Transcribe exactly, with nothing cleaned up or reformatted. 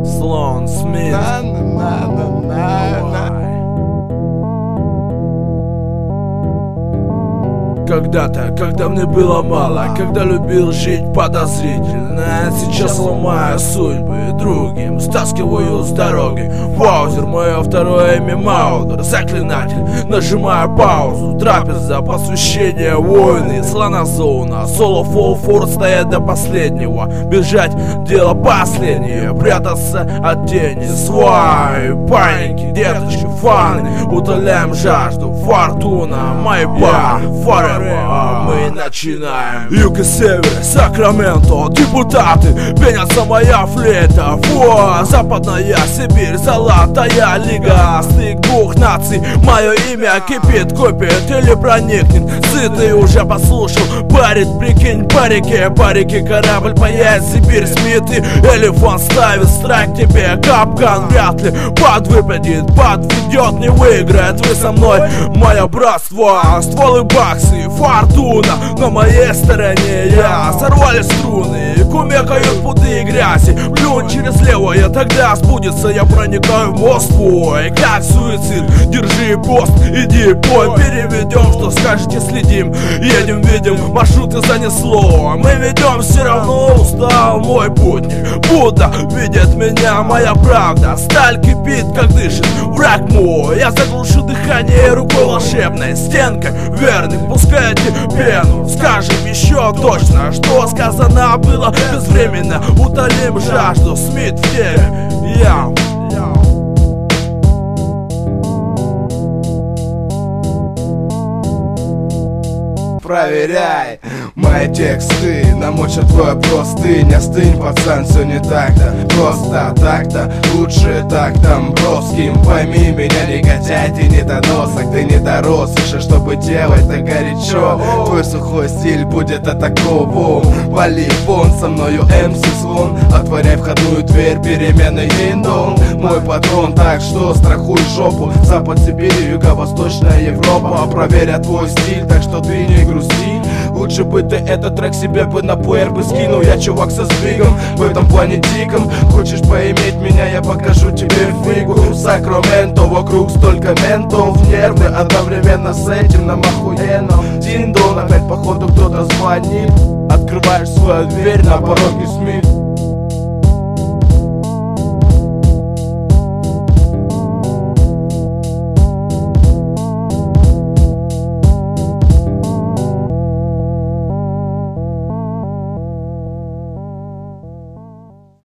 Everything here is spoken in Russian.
Слон Смит. Когда-то, когда мне было мало, когда любил жить подозрительно, сейчас ломаю судьбы другим, стаскиваю с дороги. Паузер, мое второе имя Маудер, заклинатель, нажимаю паузу. Трапеза, посвящение, войны, слонозона, соло, фол, фор, стоять до последнего. Бежать, дело последнее, прятаться от тени, свай, паники, деточки, фаны. Утоляем жажду, фортуна, майба, форы. Мы начинаем. Юг и север, Сакраменто, депутаты, пенятся моя флейта. Фу, западная Сибирь, золотая лига, стык двух наций. Мое имя кипит, купит или проникнет. Сытый уже послушал, парит, прикинь, по реке, по реке корабль поедет Сибирь. Смиты, элефант ставит страйк тебе, капкан вряд ли подвыпадет, подведет, не выиграет. Вы со мной, мое братство, стволы баксы, фортуна на моей стороне. Я сорвали струны, кумекают пуды и грязи. Плюнь через левое, тогда сбудется. Я проникаю в мост твой, как суицид. Держи пост, иди пой. Переведем, что скажете, следим. Едем, видим, маршруты занесло. Мы ведем, все равно устал мой путник. Будда видит меня, моя правда. Сталь кипит, как дышит враг мой. Я заглушу дыхание рукой волшебной, стенкой верных, пускайте пену. Скажем еще точно, что сказано было безвременно. Утолим жажду, Смит в теле. Я проверяй мои тексты, намочат твой простынь. Остынь, пацан, все не так-то просто, так-то лучше так там броским. Пойми меня, негодяй, ты недоносок, ты не дорос еще, чтобы делать так горячо. Твой сухой стиль будет атакован. Вали вон, со мною эм си слон. Отворяй входную дверь, перемены индон. Мой патрон, так что страхуй жопу. Запад Сибири, юго-восточная Европа. Проверят твой стиль, так что ты не грусти. Лучше бы ты этот трек себе бы на плеер бы скинул. Я чувак со сдвигом, в этом плане диком. Хочешь поиметь меня, я покажу тебе фигу. Сакраменто, вокруг столько ментов. Нервы одновременно с этим нам охуенно. Диндон, опять походу кто-то звонит. Открываешь свою дверь, на пороге Смит.